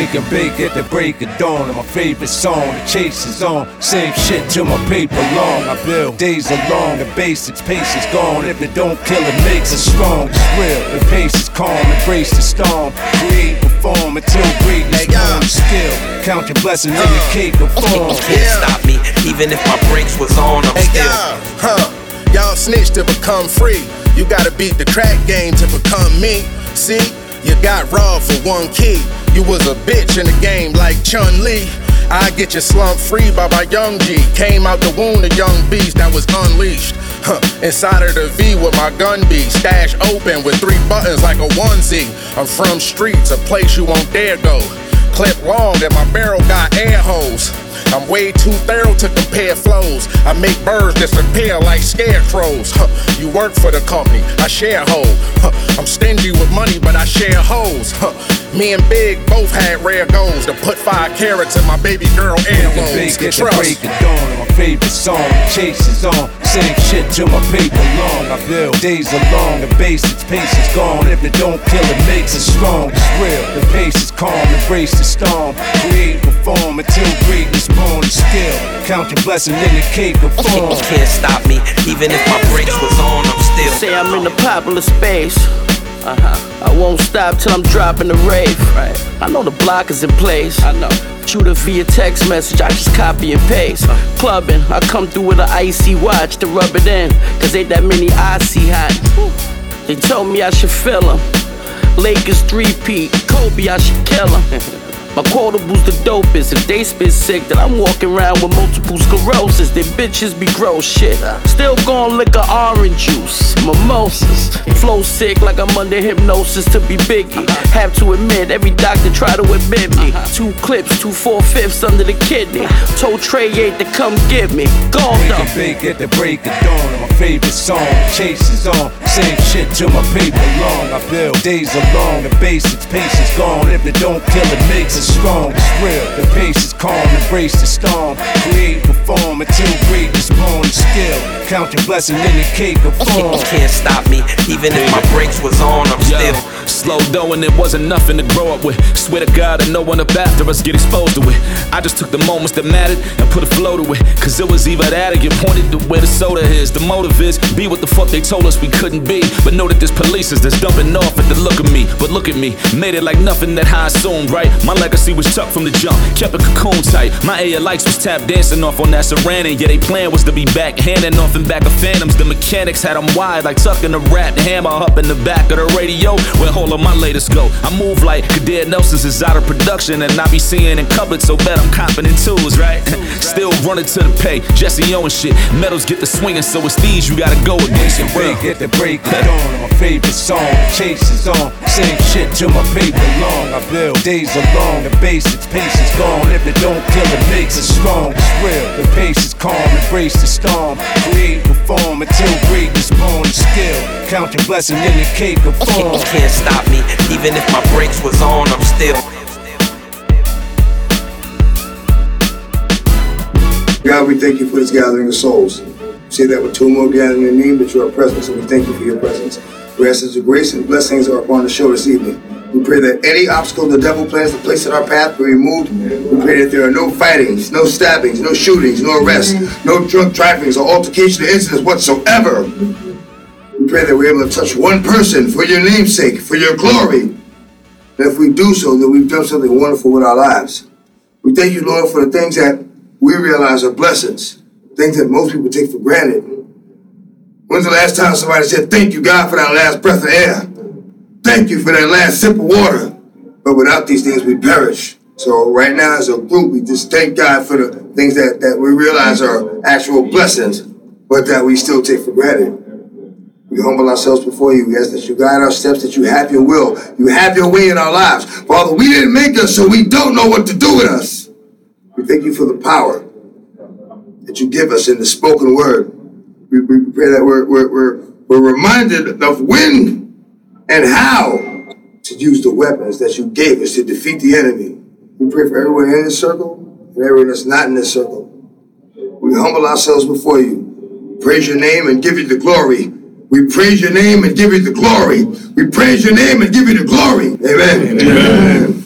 Wake and bake at the break of dawn. And my favorite song, the chase is on. Same shit till my paper long. I build, days are long, the basics, pace is gone. If it don't kill it, makes it strong. It's real, the pace is calm, embrace the storm. Create, perform until greatness born. Skill, count your blessings in the cake of form. You can't stop me, even if my brakes was on, I'm still. Y'all snitch to become free. You gotta beat the crack game to become me. See, you got robbed for one key. You was a bitch in the game like Chun-Li. I get you slump free by my young G. Came out the womb of young beast that was unleashed. Inside of the V with my gun be stashed open with 3 buttons like a onesie. I'm from streets, a place you won't dare go. Clip long and my barrel got air holes. I'm way too thorough to compare flows. I make birds disappear like scarecrows. You work for the company, I share hold. I'm stingy with money, but I share hoes. Me and Big both had rare goals to put 5 carats in my baby girl earlobes. At the break of dawn, and my favorite song, the chase is on. Same shit till my paper long. I build, days are long, the basics, pace is gone. If it don't kill it, makes it strong. It's real, the pace is calm, embrace the storm. Create, perform until greatness born. Skill, count your blessing in the cake of form. You can't stop me, even if my brakes was on, I'm still. Say I'm in the popular space. I won't stop till I'm dropping the rave. I know the block is in place. I know. Shoot it via text message, I just copy and paste. Clubbing, I come through with an icy watch to rub it in. Cause ain't that many I see hot. They told me I should fill them. Lakers 3-peat, Kobe, I should kill him. My quotable's the dopest. If they spit sick, then I'm walking around with multiple sclerosis. They bitches be gross shit. Still gon' lick a orange juice, mimosas. Flow sick like I'm under hypnosis to be Biggie. Have to admit, every doctor try to admit me. 2 clips, 2 4/5 under the kidney. Told Trey 8 to come get me. Gone though. Bake at the break of dawn. And my favorite song, chase is on. Same shit till my paper long. I build, days are long, the basics, pace is gone. If it don't kill it, makes it strong. It's real, the pace is calm, embrace the storm. Create, perform until greatness born. Skill, count your blessing in the cake of form. You can't stop me, even if my brakes was on, I'm still. Slow dough and it wasn't nothing to grow up with. Swear to God that no one up after us get exposed to it. I just took the moments that mattered and put a flow to it. Cause it was either that or get pointed to where the soda is. The motive is, be what the fuck they told us we couldn't be. But know that there's police that's dumping off at the look of me. But look at me, made it like nothing that I assumed, right? My legacy was tucked from the jump, kept a cocoon tight. My AR lights was tap dancing off on that Serrano. Yeah, they plan was to be back, handing off in back of Phantoms. The mechanics had them wide like tucking a rat hammer up in the back of the radio. Where all of my latest go. I move like Kadir Nelson's is out of production, and I be seeing in cupboard, so bet I'm copping in tools, right? Still running to the pay, Jesse Owens shit. Metals get the swinging, so it's these you gotta go against. It real. At the break of dawn, and my favorite song, the chase is on. Same shit till my paper long. I build, days are long, the basics, pace is gone. If it don't kill it, makes it strong. It's real, the pace is calm, embrace the storm. Create, perform until greatness born. Skill, count your blessing in the cake of form. You can't stop me, even if my brakes was on, I'm still. God, we thank you for this gathering of souls. Say that with 2 more gathering in your name, that you are present, so we thank you for your presence. We ask that your grace and blessings are upon the show this evening. We pray that any obstacle the devil plans to place in our path be removed. We pray that there are no fightings, no stabbings, no shootings, no arrests, no drunk drivings or altercation or incidents whatsoever. We pray that we're able to touch one person for your name's sake, for your glory. And if we do so, then we've done something wonderful with our lives. We thank you, Lord, for the things that we realize are blessings, things that most people take for granted. When's the last time somebody said, thank you, God, for that last breath of air? Thank you for that last sip of water. But without these things, we perish. So right now, as a group, we just thank God for the things that we realize are actual blessings, but that we still take for granted. We humble ourselves before you. We ask that you guide our steps, that you have your will. You have your way in our lives. Father, we didn't make us, so we don't know what to do with us. We thank you for the power that you give us in the spoken word. We pray that we're reminded of when and how to use the weapons that you gave us to defeat the enemy. We pray for everyone in this circle and everyone that's not in this circle. We humble ourselves before you. Praise your name and give you the glory. We praise your name and give you the glory. We praise your name and give you the glory. Amen. Amen.